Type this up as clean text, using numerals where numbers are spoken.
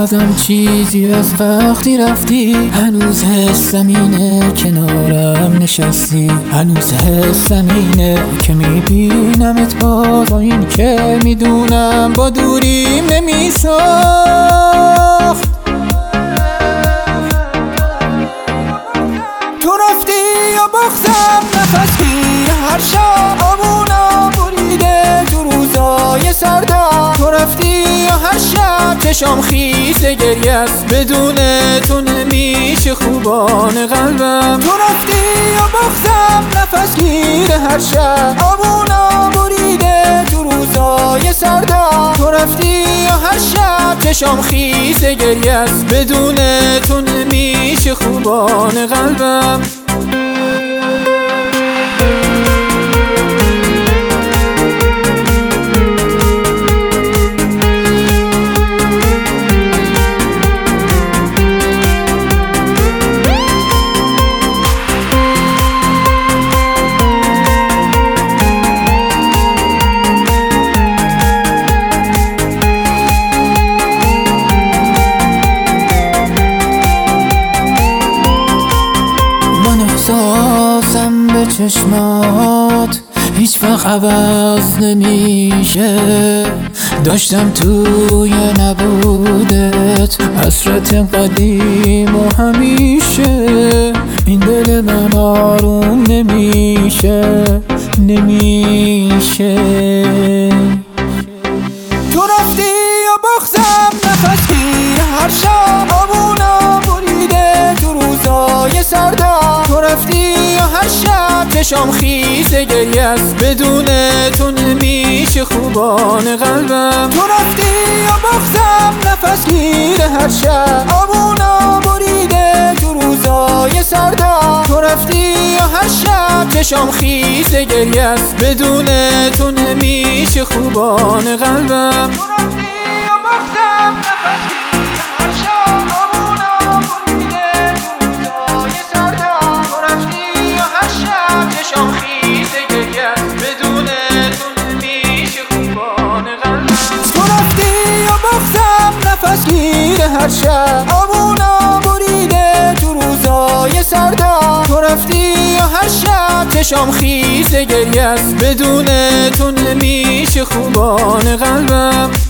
یادم چیزی از وقتی رفتی، هنوز حسم اینه کنارم نشستی، هنوز حسم اینه که میبینمت باز، این که میدونم با دوریم نمیساخت. تو رفتی یا بغضم نفس گیر هر شب، آبونا بریده تو روزای سردم. تو رفتی یا هر شب چشام خیس گریه است، بدون تو نمیشه خوبان قلبم. تو رفتی یا بغضم نفس گیر هر شب، آبونا بریده تو روزای سردم. تو رفتی یا هر شب چشام خیس گریه است، بدون تو نمیشه خوبان قلبم. احساسم به چشمات هیچ وقت عوض نمیشه، داشتم توی نبودت حسرت قدیم و همیشه. این دل من آروم نمیشه. تو رفتی یا بغضم نفس گیر هر شب، آبونا بریده تو روزای سردم. تو رفتی یا هر شب چشام خیس گریه است، بدون تو نمیشه خوبان قلبم. تو رفتی یا بغضم نفس گیر هر شب، آبونا بریده تو روزای سردم. تو رفتی یا هر شب چشام خیس گریه است، بدون تو نمیشه خوبان قلبم. تو رفتی یا بغضم نفس گیر هر شب، آبونا بریده تو روزای سردم. تو رفتی یا هر شب چشام خیس گریه است، بدون تو نمیشه خوبان قلبم. تو رفتی یا بغضم نفس گیر هر شب، آبونا بریده تو روزای سردم. تو رفتی یا هر شب چشام خیس گریه است، بدون تو نمیشه خوبان قلبم.